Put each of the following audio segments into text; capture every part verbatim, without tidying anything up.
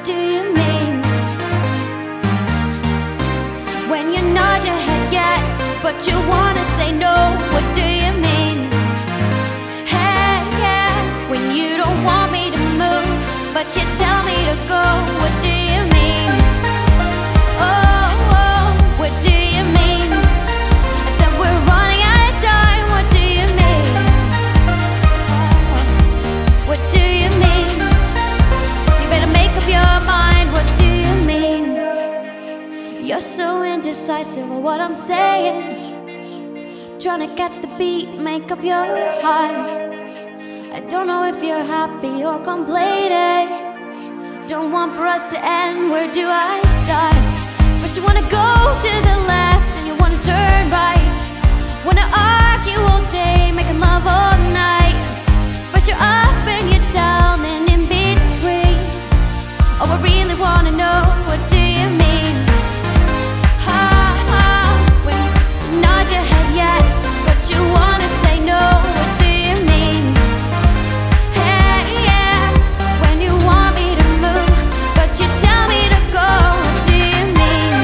What do you mean? When you nod your head yes, but you wanna say no. What do you mean? Hey, yeah. When you don't want me to move, but you tell me to go. What do you mean? Oh, oh, what do you mean? I said we're running out of time. What do you mean? What do you mean? You better make up your mind. What do you mean? You're so indecisive of what I'm saying, trying to catch the beat, make up your heart. I don't know if you're happy or complaining. Don't want for us to end, where do I start? First you wanna go to the left, and you wanna turn right. Wanna argue all day, making love all night. First you're up and you're down, then in between. Oh, I really wanna know, what do you mean? Ha, ha, when you nod your head yes, but you wanna say no. What do you mean? Hey, yeah, when you want me to move, but you tell me to go. What do you mean?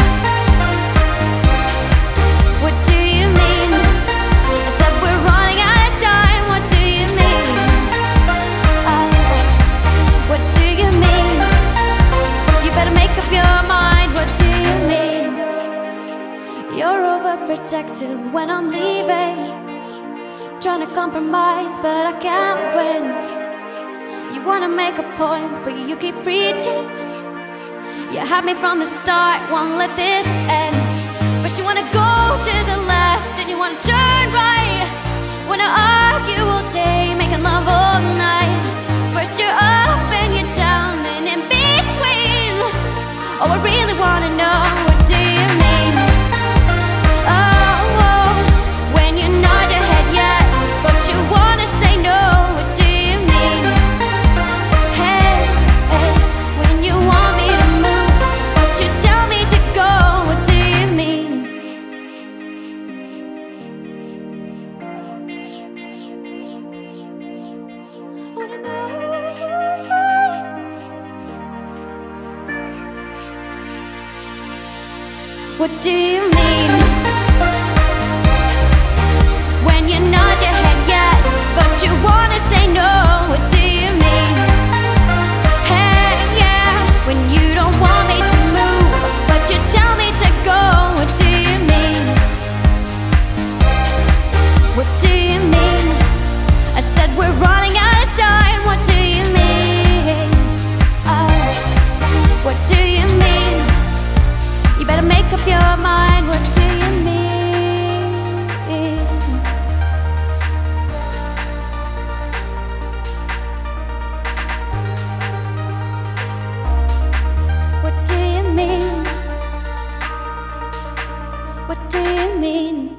What do you mean? I said we're running out of time. What do you mean? Oh, what do you mean? You better make up your mind. What do you mean? You're overprotective when I'm leaving, trying to compromise, but I can't win. You wanna make a point, but you keep preaching. You had me from the start, won't let this end. First you wanna go to the left, then you wanna turn right. Wanna argue all day, making love all night. First you're up and you're down, then in between. Oh, I really wanna know, what do you mean? Oh, oh, when you nod your head yes, but you wanna say no. What do you mean? Hey, hey, when you want me to move, but you tell me to go. What do you mean? Wanna know? What do you mean? When you nod your head yes, but you wanna say no. What do you mean? Hey, yeah, when you don't want me to move, but you tell me to go. What do you mean? What do you mean? I said we're running out of time. What do you mean? Oh, what do you mean? You better make up your mind. What do you mean? What do you mean? What do you mean?